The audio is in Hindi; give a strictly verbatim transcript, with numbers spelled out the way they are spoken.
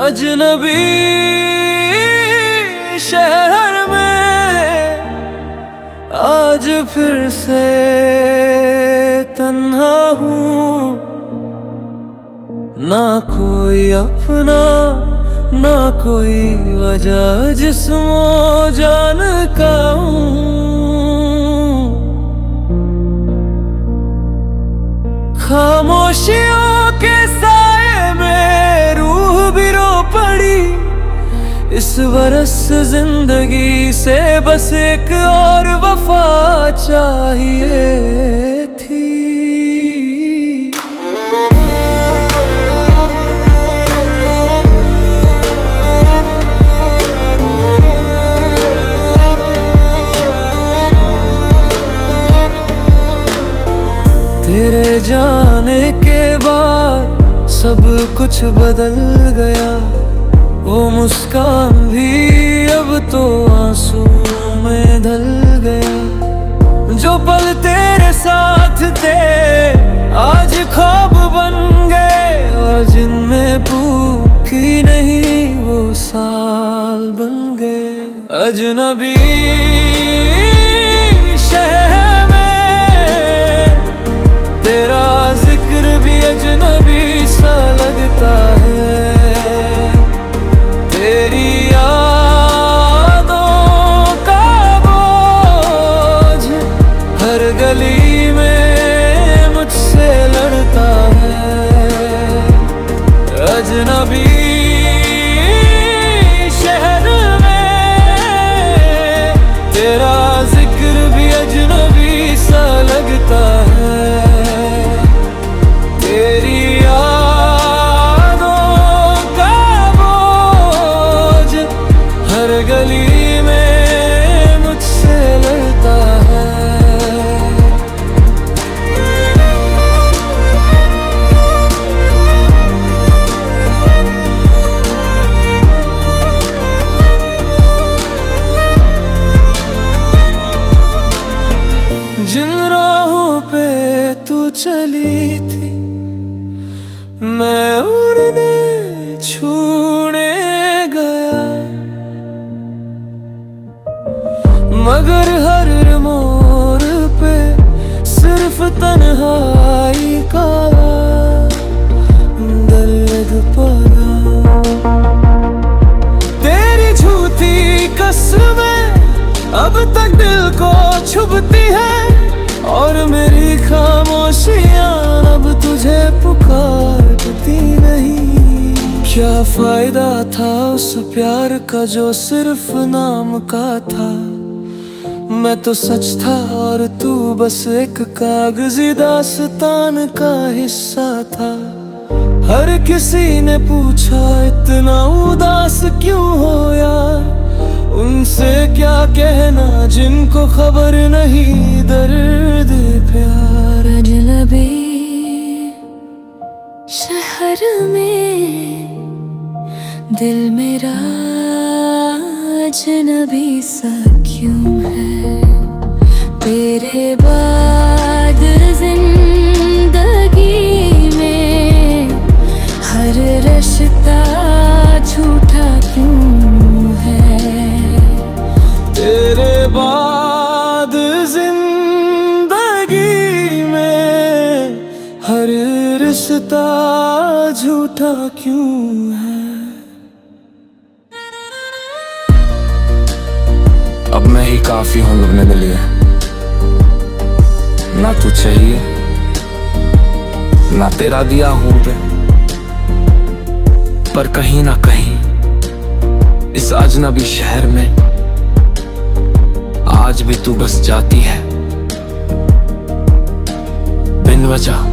अजनबी शहर में आज फिर से तन्हा हूँ, ना कोई अपना ना कोई वजह जिस्मो जान का हूँ। खामोशियों के साए में रूह भी रो पड़ी, इस बरस जिंदगी से बस एक और वफा चाहिए थी। तेरे जाने के बाद सब कुछ बदल गया, वो मुस्कान भी अब तो आंसू में ढल गया। जो पल तेरे साथ थे आज ख्वाब बन गए, और जिनमें भूखी नहीं वो साल बन गए। अजनबी शहर में तेरा जिक्र भी अजनबी सा लगता है। तेरी यादों का बोझ हर गली में मुझसे लड़ता है। अजनबी शहर में तेरा जिक्र भी अजनबी सा लगता है। तेरी गली में मुझसे लड़ता है। जिन राहों पे तू चली थी मैं उड़ने छूने गया, मगर हर मोड़ पे सिर्फ तन्हाई का दर्द पड़ा। तेरी झूठी कसमें अब तक दिल को छुपती है, और मेरी खामोशियां अब तुझे पुकारती नहीं। क्या फायदा था उस प्यार का जो सिर्फ नाम का था। मैं तो सच था और तू बस एक कागजी दास्तान का हिस्सा था। हर किसी ने पूछा इतना उदास क्यों हो यार, उनसे क्या कहना जिनको खबर नहीं दर्द प्यार। अजनबी शहर में दिल मेरा अजनबी सा क्यों है। तेरे बाद जिंदगी में हर रिश्ता झूठा क्यों है। तेरे बाद जिंदगी में हर रिश्ता झूठा क्यों है। अब मैं ही काफी हूँ लुभने के लिए, ना तू चाहिए ना तेरा दिया हूँ पे। पर कहीं ना कहीं इस अजनबी शहर में आज भी तू बस जाती है बिन वजह।